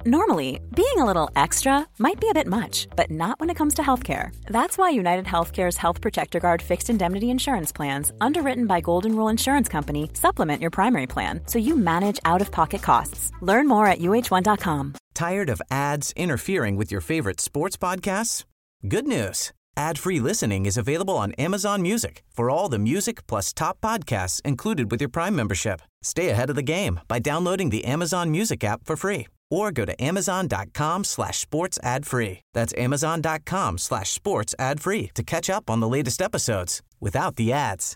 Normally, being a little extra might be a bit much, but not when it comes to healthcare. That's why United Healthcare's Health Protector Guard fixed indemnity insurance plans, underwritten by Golden Rule Insurance Company, supplement your primary plan so you manage out-of-pocket costs. Learn more at uh1.com. Tired of ads interfering with your favorite sports podcasts? Good news. Ad-free listening is available on Amazon Music for all the music plus top podcasts included with your Prime membership. Stay ahead of the game by downloading the Amazon Music app for free or go to amazon.com/sports ad free. That's amazon.com/sports ad free to catch up on the latest episodes without the ads.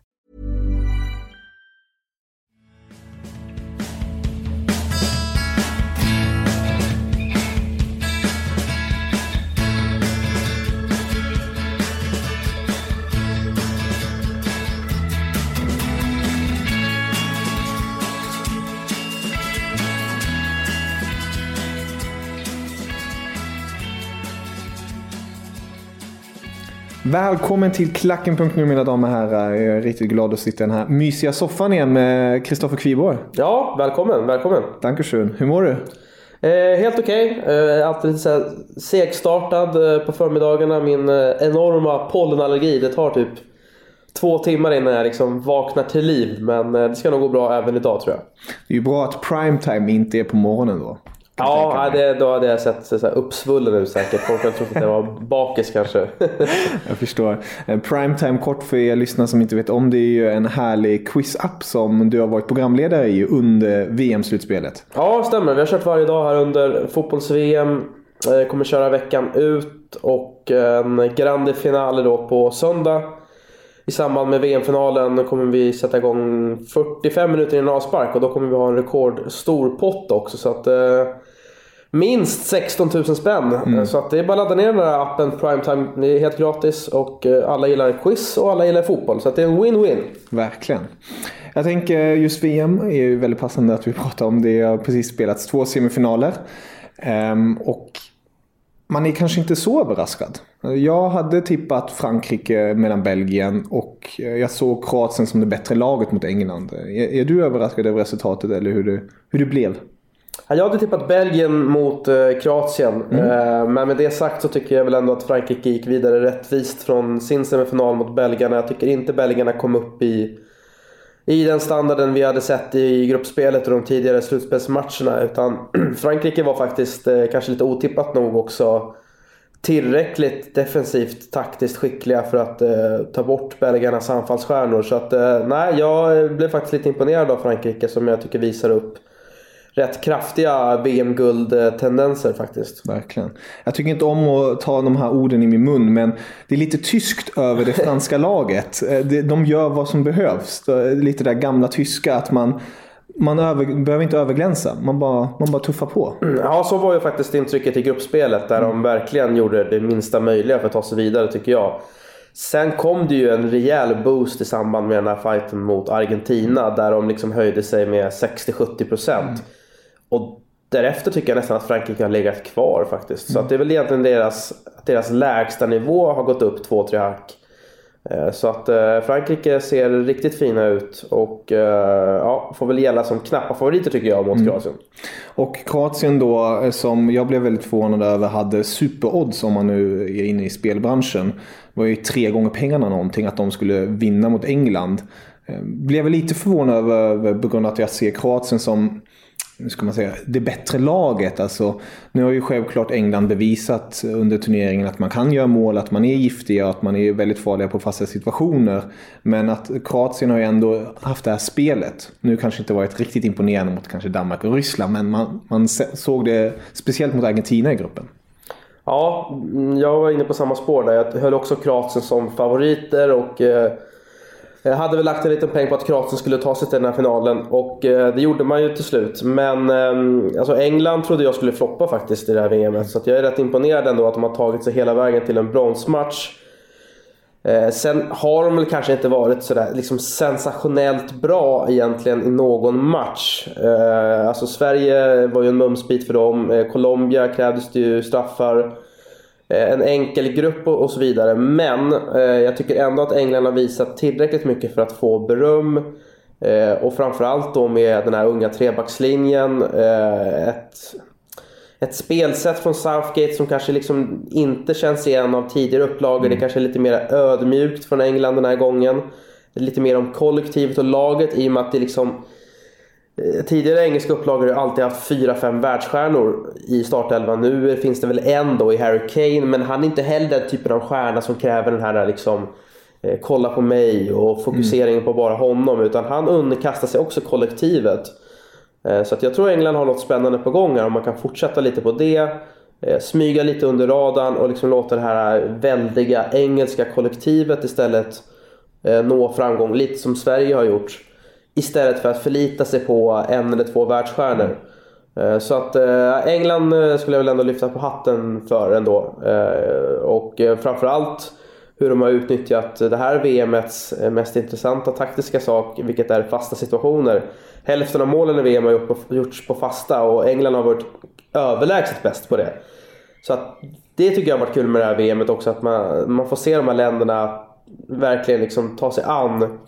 Välkommen till Klacken.nu mina damer och herrar. Jag är riktigt glad att sitta i den här mysiga soffan igen med Kristoffer Kviborg. Ja, välkommen. Dankeschön. Hur mår du? Helt okej. Alltid lite så här segstartad på förmiddagarna. Min enorma pollenallergi. Det tar typ 2 timmar innan jag liksom vaknar till liv. Men det ska nog gå bra även idag, tror jag. Det är ju bra att primetime inte är på morgonen då. Ja, då hade jag sett så här uppsvullen ut säkert. Folk har trott att det var bakis kanske. Jag förstår. Primetime, kort för er lyssnare som inte vet om, det är ju en härlig quiz-app som du har varit programledare i under VM-slutspelet. Ja, stämmer. Vi har kört varje dag här under fotbolls-VM. Kommer köra veckan ut och en grande finale då på söndag. I samband med VM-finalen kommer vi sätta igång 45 minuter i en avspark och då kommer vi ha en rekordstor pott också, så att minst 16 000 spänn. Så att det är bara att ladda ner den här appen Primetime, det är helt gratis och alla gillar quiz och alla gillar fotboll, så att det är en win-win. Verkligen. Jag tänker just VM är ju väldigt passande att vi pratar om det. Har precis spelats 2 semifinaler och man är kanske inte så överraskad. Jag hade tippat Frankrike mellan Belgien och jag såg Kroatien som det bättre laget mot England. Är du överraskad över resultatet eller hur det blev? Jag hade tippat Belgien mot Kroatien. Men med det sagt så tycker jag väl ändå att Frankrike gick vidare rättvist från sin semifinal mot belgarna. Jag tycker inte belgarna kom upp i den standarden vi hade sett i gruppspelet och de tidigare slutspelsmatcherna, utan Frankrike var faktiskt kanske lite otippat nog också tillräckligt defensivt taktiskt skickliga för att ta bort belgarnas anfallsstjärnor. Så att nej, jag blev faktiskt lite imponerad av Frankrike, som jag tycker visar upp rätt kraftiga VM-guldtendenser faktiskt. Verkligen. Jag tycker inte om att ta de här orden i min mun, men det är lite tyskt över det franska laget. De gör vad som behövs. Lite där gamla tyska, att man behöver inte överglänsa. Man bara tuffar på. Ja, så var ju faktiskt intrycket i gruppspelet, där de verkligen gjorde det minsta möjliga för att ta sig vidare, tycker jag. Sen kom det ju en rejäl boost i samband med den här fighten mot Argentina, där de liksom höjde sig med 60-70%. Och därefter tycker jag nästan att Frankrike har legat kvar faktiskt. Så att det är väl egentligen deras lägsta nivå har gått upp 2-3 hack. Så att Frankrike ser riktigt fina ut och får väl gälla som knappa favoriter tycker jag mot Kroatien. Och Kroatien då, som jag blev väldigt förvånad över, hade superodds om man nu är inne i spelbranschen. Det var ju 3 gånger pengarna någonting att de skulle vinna mot England. Blev väl lite förvånad över på grund av att jag ser Kroatien som, nu ska man säga, det bättre laget. Alltså, nu har ju självklart England bevisat under turneringen att man kan göra mål, att man är giftiga och att man är väldigt farliga på fasta situationer. Men att Kroatien har ju ändå haft det här spelet. Nu kanske inte varit riktigt imponerande mot kanske Danmark och Ryssland, men man såg det speciellt mot Argentina i gruppen. Ja, jag var inne på samma spår där. Jag höll också Kroatien som favoriter och jag hade väl lagt en liten peng på att Kroatien skulle ta sig till den här finalen och det gjorde man ju till slut. Men alltså England trodde jag skulle floppa faktiskt i det här VMet, så att jag är rätt imponerad ändå att de har tagit sig hela vägen till en bronsmatch. Sen har de väl kanske inte varit sådär liksom sensationellt bra egentligen i någon match. Alltså Sverige var ju en mumsbit för dem. Colombia krävdes det ju straffar. En enkel grupp och så vidare. Men jag tycker ändå att England har visat tillräckligt mycket för att få beröm. Och framförallt då med den här unga trebackslinjen. ett spelsätt från Southgate som kanske liksom inte känns igen av tidigare upplagor. Det kanske är lite mer ödmjukt från England den här gången. Lite mer om kollektivet och laget, i och med att det liksom tidigare engelska upplagor har alltid haft 4-5 världsstjärnor i startelvan. Nu finns det väl en då i Harry Kane, men han är inte heller den typen av stjärna som kräver den här liksom kolla på mig och fokuseringen på bara honom, utan han underkastar sig också kollektivet. Så att jag tror England har något spännande på gång här, om man kan fortsätta lite på det, smyga lite under radarn och liksom låta det här väldiga engelska kollektivet istället nå framgång, lite som Sverige har gjort, istället för att förlita sig på en eller två världsstjärnor. Så att England skulle jag väl ändå lyfta på hatten för ändå. Och framförallt hur de har utnyttjat det här VM:s mest intressanta taktiska sak, vilket är fasta situationer. Hälften av målen i VM har gjorts på fasta, och England har varit överlägset bäst på det. Så att det tycker jag har varit kul med det här VM:et också, att man får se de här länderna verkligen liksom ta sig an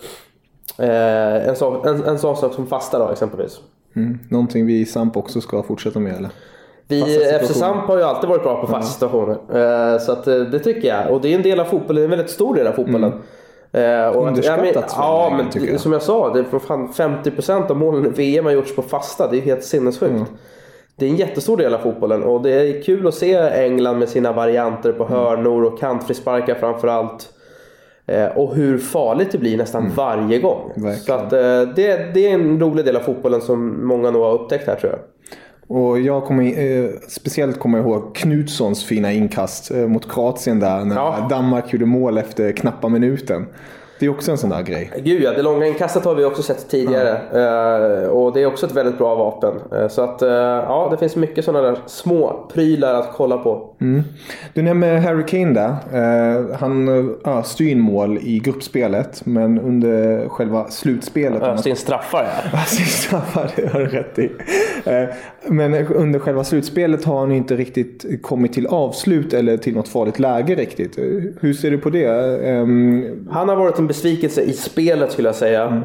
en sån sak som fasta då, exempelvis. Någonting vi i Samp också ska fortsätta med, eller? FC Samp har ju alltid varit bra på fasta situationer. Så att det tycker jag. Och det är en del av fotbollen, en väldigt stor del av fotbollen. Underskattat men som jag sa, det är fan 50% av målen i VM har gjorts på fasta. Det är helt sinnessjukt. Det är en jättestor del av fotbollen, och det är kul att se England med sina varianter på hörnor och kantfrisparkar framförallt. Och hur farligt det blir nästan varje gång. Verkligen. Så att det är en rolig del av fotbollen som många nog har upptäckt här, tror jag. Och jag speciellt kommer ihåg Knutssons fina inkast mot Kroatien där, när Danmark gjorde mål efter knappa minuten. Det är också en sån där grej. Gud ja, det långa inkastet har vi också sett tidigare. Och det är också ett väldigt bra vapen. Så att det finns mycket sådana där små prylar att kolla på. Du nämner Harry Kane där. Han öste in mål i gruppspelet, men under själva slutspelet... Öste in straffar, ja. Öste in straffar, det har du rätt i. Men under själva slutspelet har han inte riktigt kommit till avslut eller till något farligt läge riktigt. Hur ser du på det? Han har varit en besvikelse i spelet, skulle jag säga.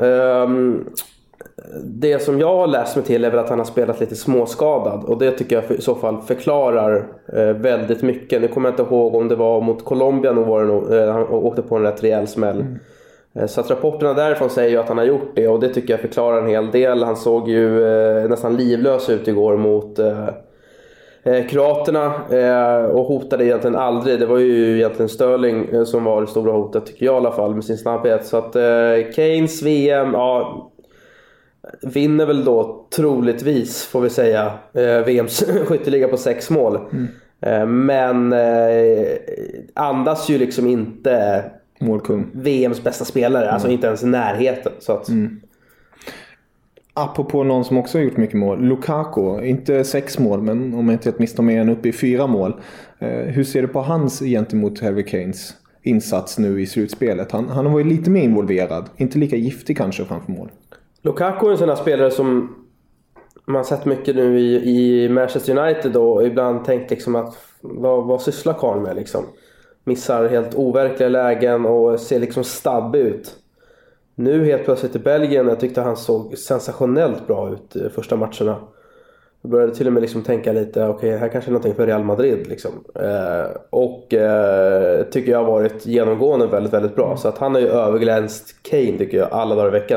Det som jag har läst mig till är väl att han har spelat lite småskadad, och det tycker jag i så fall förklarar väldigt mycket. Nu kommer jag inte ihåg om det var mot Colombia, han åkte på en rätt rejäl smäll. Så att rapporterna därifrån säger ju att han har gjort det, och det tycker jag förklarar en hel del. Han såg ju nästan livlös ut igår mot kroaterna och hotade egentligen aldrig. Det var ju egentligen Sterling som var det stora hotet, tycker jag i alla fall, med sin snabbhet. Så att Kanes VM vinner väl då troligtvis, får vi säga, VMs skytteliga på 6 mål. Men andas ju liksom inte målkung, VMs bästa spelare, alltså inte ens i närheten. Så att... Apropå någon som också har gjort mycket mål, Lukaku, inte 6 mål, men om jag inte misstar mig, uppe i 4 mål. Hur ser du på hans gentemot Harry Kanes insats nu i slutspelet? Han har varit lite mer involverad, inte lika giftig kanske framför mål. Lukaku är en sån här spelare som man sett mycket nu i Manchester United då, och ibland tänkt liksom att vad sysslar karln med liksom? Missar helt overkliga lägen och ser liksom stabb ut. Nu helt plötsligt i Belgien, jag tyckte han såg sensationellt bra ut i första matcherna. Jag började till och med liksom tänka lite, okej, här kanske är någonting för Real Madrid liksom. Tycker jag har varit genomgående väldigt, väldigt bra. Så att han har ju överglänst Kane, tycker jag, alla dagar i veckan.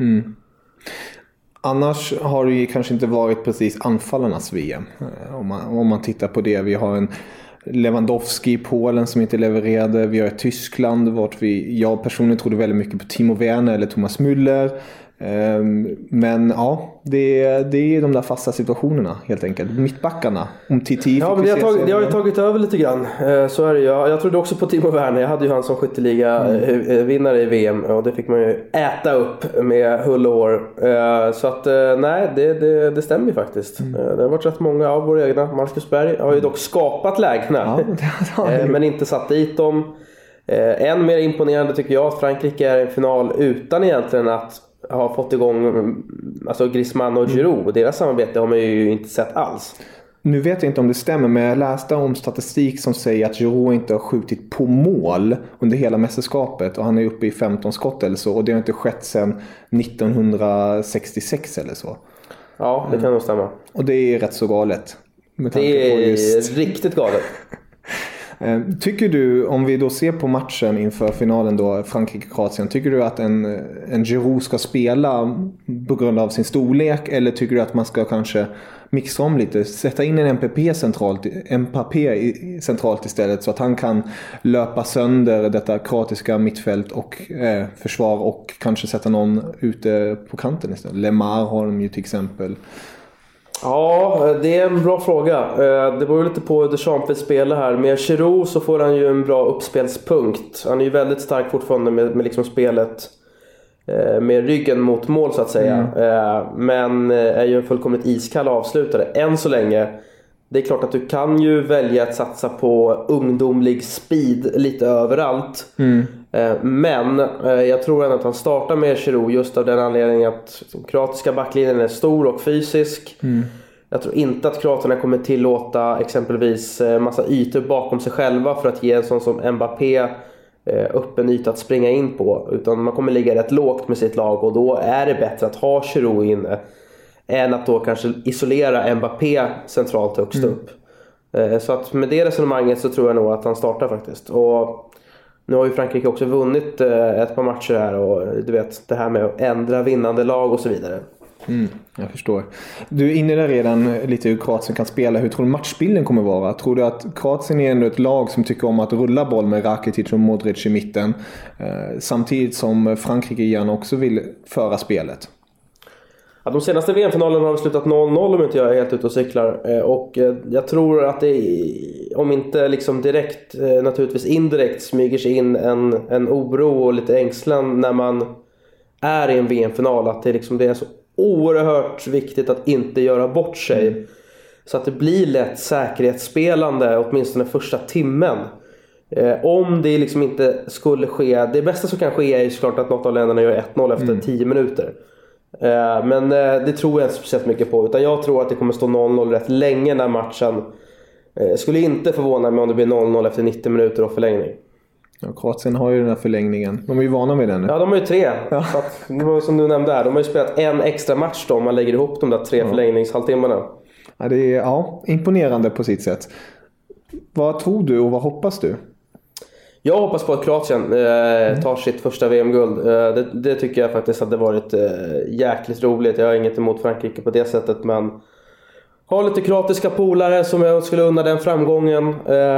Annars har det ju kanske inte varit precis anfallarnas VM. Om man tittar på det, vi har en Lewandowski i Polen som inte levererade. Vi har i Tyskland vart jag personligen trodde väldigt mycket på Timo Werner eller Thomas Müller. Men ja, det är de där fasta situationerna helt enkelt. Mittbackarna. Om Titi. Ja, men det har ju tagit över lite grann. Så är det ju. Jag trodde också på Timo Werner. Jag hade ju han som skytteliga vinnare i VM, och det fick man ju äta upp med hull och hår. Så att nej, det stämmer ju faktiskt. Det har varit rätt många av våra egna. Marcus Berg har ju dock skapat lägena. Men inte satt dit dem. Än mer imponerande tycker jag att Frankrike är i en final utan egentligen att har fått igång alltså Griezmann och Giroud. Deras samarbete har man ju inte sett alls. Nu vet jag inte om det stämmer, men jag läste om statistik som säger att Giroud inte har skjutit på mål under hela mästerskapet, och han är uppe i 15 skott eller så, och det har inte skett sedan 1966 eller så. Ja, det kan nog stämma. Och det är rätt så galet. Det är riktigt galet. Tycker du, om vi då ser på matchen inför finalen då, Frankrike-Kroatien, tycker du att en Giroud ska spela på grund av sin storlek, eller tycker du att man ska kanske mixa om lite, sätta in en Mbappé centralt istället, så att han kan löpa sönder detta kroatiska mittfält och försvar, och kanske sätta någon ute på kanten istället? Lemar har de ju till exempel. Ja, det är en bra fråga. Det beror ju lite på hur Deschamps spelar här. Med Giroud så får han ju en bra uppspelspunkt. Han är ju väldigt stark fortfarande med liksom spelet med ryggen mot mål så att säga. Men är ju en fullkomligt iskall avslutare än så länge. Det är klart att du kan ju välja att satsa på ungdomlig speed lite överallt. Men jag tror ändå att han startar med Giroud just av den anledningen att den kroatiska backlinjen är stor och fysisk. Jag tror inte att kroaterna kommer tillåta exempelvis massa ytor bakom sig själva för att ge en sån som Mbappé öppen yta att springa in på. Utan man kommer ligga rätt lågt med sitt lag, och då är det bättre att ha Giroud inne än att då kanske isolera Mbappé centralt högst upp. Så att med det resonemanget så tror jag nog att han startar faktiskt. Och nu har ju Frankrike också vunnit ett par matcher här, och du vet det här med att ändra vinnande lag och så vidare. Jag förstår. Du är inne där redan lite hur Kroatien kan spela. Hur tror du matchbilden kommer vara? Tror du att Kroatien är ändå ett lag som tycker om att rulla boll med Rakitic och Modric i mitten, samtidigt som Frankrike gärna också vill föra spelet? Ja, de senaste VM-finalerna har slutat 0-0 om inte jag är helt ute och cyklar. Och jag tror att det, om inte liksom direkt, naturligtvis indirekt smyger sig in en oro och lite ängslan när man är i en VM-final. Att det, liksom, det är så oerhört viktigt att inte göra bort sig. Så att det blir lätt säkerhetsspelande åtminstone första timmen. Om det liksom inte skulle ske, det bästa som kan ske är ju såklart att något av länderna gör 1-0 efter 10 minuter. Men det tror jag inte speciellt mycket på, utan jag tror att det kommer stå 0-0 rätt länge när matchen. Skulle inte förvåna mig om det blir 0-0 efter 90 minuter och förlängning. Ja, Kroatien har ju den här förlängningen. De är ju vana med den nu. Ja, de har ju 3. Ja. Så att, som du nämnde här, de har ju spelat en extra match då, om man lägger ihop de där 3 förlängningshalvtimmarna. Ja, det är imponerande på sitt sätt. Vad tror du och vad hoppas du? Jag hoppas på att Kroatien tar sitt första VM-guld. Det tycker jag faktiskt hade varit jäkligt roligt. Jag har inget emot Frankrike på det sättet, men har lite kroatiska polare som jag skulle unna den framgången.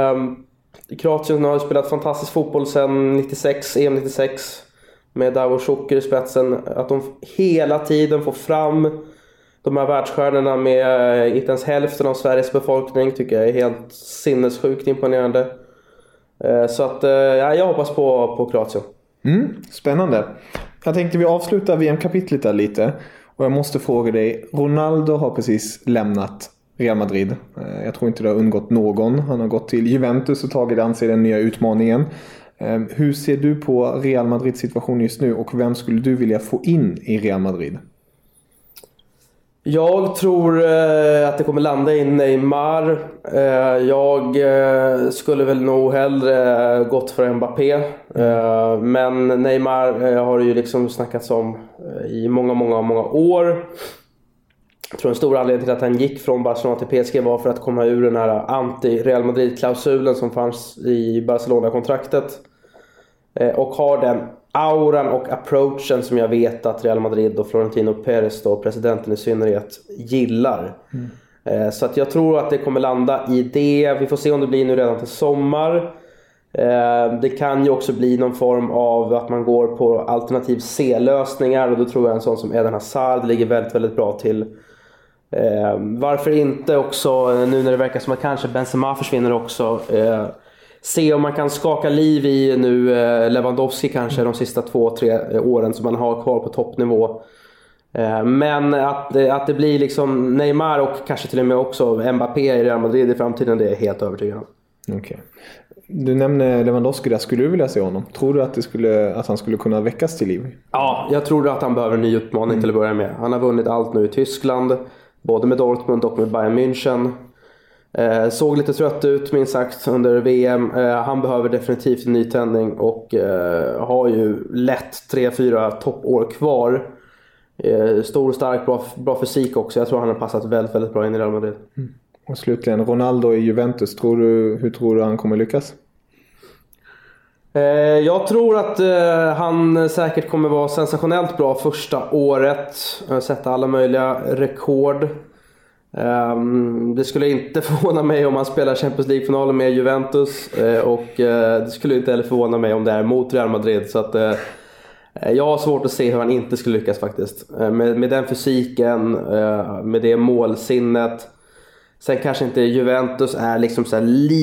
Kroatien har spelat fantastisk fotboll sedan EM 96 med Davor Šuker i spetsen. Att de hela tiden får fram de här världsstjärnorna med inte ens hälften av Sveriges befolkning tycker jag är helt sinnessjukt imponerande. Så att jag hoppas på Kroatien. Spännande. Jag tänkte vi avslutar VM-kapitlet där lite. Och jag måste fråga dig, Ronaldo har precis lämnat Real Madrid. Jag tror inte det har undgått någon. Han har gått till Juventus och tagit an sig den nya utmaningen. Hur ser du på Real Madrids situation just nu, och vem skulle du vilja få in i Real Madrid? Jag tror att det kommer landa i Neymar. Jag skulle väl nog hellre gått för Mbappé. Men Neymar har ju liksom snackats om i många år. Jag tror en stor anledning till att han gick från Barcelona till PSG var för att komma ur den här anti-Real Madrid-klausulen som fanns i Barcelona-kontraktet. Och har den auran och approachen som jag vet att Real Madrid och Florentino Perez då, presidenten i synnerhet, gillar. Så att jag tror att det kommer landa i det. Vi får se om det blir nu redan till sommar. Det kan ju också bli någon form av att man går på alternativ C-lösningar, och då tror jag en sån som Eden Hazard ligger väldigt, väldigt bra till. Varför inte också, nu när det verkar som att kanske Benzema försvinner också, se om man kan skaka liv i nu Lewandowski kanske de sista 2-3 åren som man har kvar på toppnivå. Men att det blir liksom Neymar och kanske till och med också Mbappé i Real Madrid i framtiden, det är helt övertygad om. Okej. Du nämner Lewandowski där. Skulle du vilja se honom? Tror du att han skulle kunna väckas till liv? Ja, jag tror att han behöver en ny utmaning till att börja med. Han har vunnit allt nu i Tyskland, både med Dortmund och med Bayern München. Såg lite trött ut minst sagt under VM. Han behöver definitivt en nytändning och har ju lätt 3-4 toppår kvar. Stor, stark, bra fysik också. Jag tror han har passat väldigt, väldigt bra in i Real Madrid. Och slutligen, Ronaldo i Juventus. Hur tror du han kommer lyckas? Jag tror att han säkert kommer vara sensationellt bra första året. Sätta alla möjliga rekord. Det skulle inte förvåna mig om han spelar Champions League-finalen med Juventus. Och det skulle inte heller förvåna mig om det är mot Real Madrid. Så att jag har svårt att se hur han inte skulle lyckas faktiskt. Med den fysiken, med det målsinnet. Sen kanske inte Juventus är liksom så här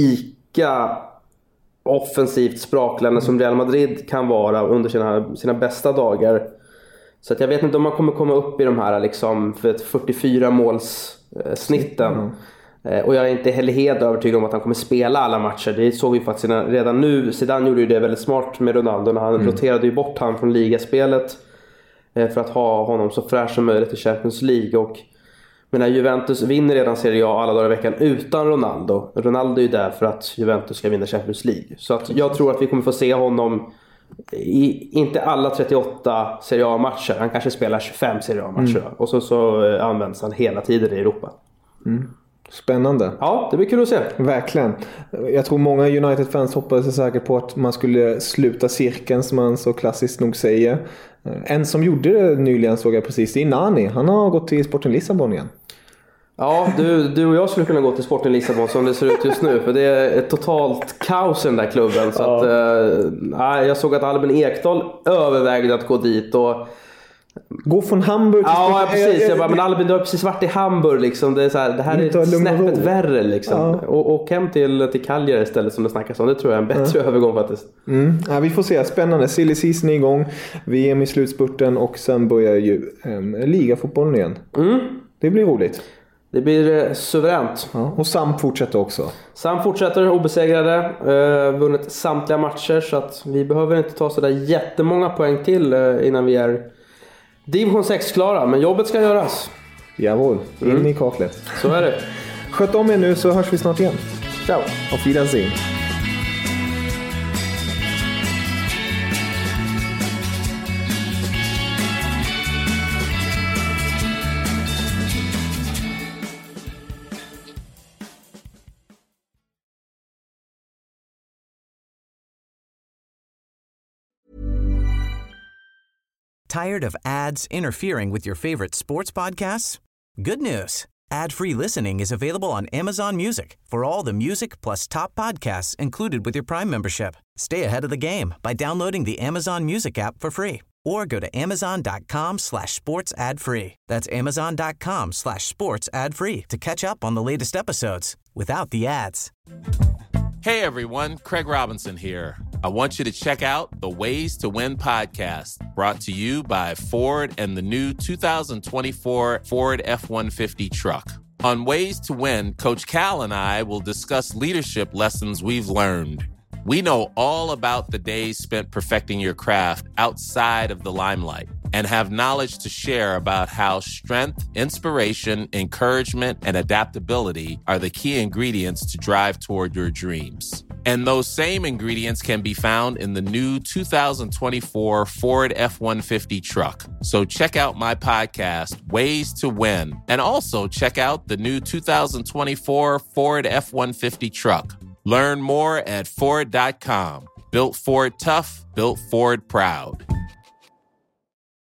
lika offensivt sprakande som Real Madrid kan vara under sina bästa dagar. Så att jag vet inte om man kommer komma upp i de här liksom, för ett 44 målssnitten. Och jag är inte heller helt övertygad om att han kommer spela alla matcher. Det såg vi faktiskt redan nu. Zidane gjorde ju det väldigt smart med Ronaldo när han roterade ju bort han från ligaspelet för att ha honom så fräsch som möjligt i Champions League. Och men Juventus vinner redan Serie A alla dagar i veckan utan Ronaldo. Ronaldo är ju där för att Juventus ska vinna Champions League. Så att jag tror att vi kommer få se honom inte alla 38 Serie A-matcher. Han kanske spelar 25 Serie A-matcher. Och så används han hela tiden i Europa. Spännande. Ja, det blir kul att se. Verkligen. Jag tror många United-fans hoppades säkert på att man skulle sluta cirkeln, som man så klassiskt nog säger. En som gjorde det nyligen såg jag precis, det är Nani. Han har gått till Sporting Lissabon igen. Ja, du och jag skulle kunna gå till Sporting Lissabon som det ser ut just nu. För det är ett totalt kaos i den där klubben. Så att, jag såg att Albin Ekdal övervägde att gå dit och gå från Hamburg till Sporting. Ja, precis. Jag bara, men Albin, du har precis varit i Hamburg liksom. Det är så här, det här är snäppet värre liksom. Och hem till Cagliari istället som det snackas om. Det tror jag är en bättre övergång faktiskt. Ja, vi får se. Spännande. Silly season är igång. VM i slutspurten och sen börjar ju ligafotbollen igen. Det blir roligt. Det blir suveränt. Ja, och Sam fortsätter också. Sam fortsätter obesegrade. Vunnit samtliga matcher. Så att vi behöver inte ta så där jättemånga poäng till innan vi är division 6-klara. Men jobbet ska göras. Jawohl, in i kaklet. Så är det. Sköt om er nu så hörs vi snart igen. Ciao. Auf Wiedersehen. Tired of ads interfering with your favorite sports podcasts? Good news. Ad-free listening is available on Amazon Music for all the music plus top podcasts included with your Prime membership. Stay ahead of the game by downloading the Amazon Music app for free or go to amazon.com/sports ad free. That's amazon.com/sports ad free to catch up on the latest episodes without the ads. Hey everyone, Craig Robinson here. I want you to check out the Ways to Win podcast, brought to you by Ford and the new 2024 Ford F-150 truck. On Ways to Win, Coach Cal and I will discuss leadership lessons we've learned. We know all about the days spent perfecting your craft outside of the limelight and have knowledge to share about how strength, inspiration, encouragement, and adaptability are the key ingredients to drive toward your dreams. And those same ingredients can be found in the new 2024 Ford F-150 truck. So check out my podcast, Ways to Win, and also check out the new 2024 Ford F-150 truck. Learn more at Ford.com. Built Ford tough, built Ford proud.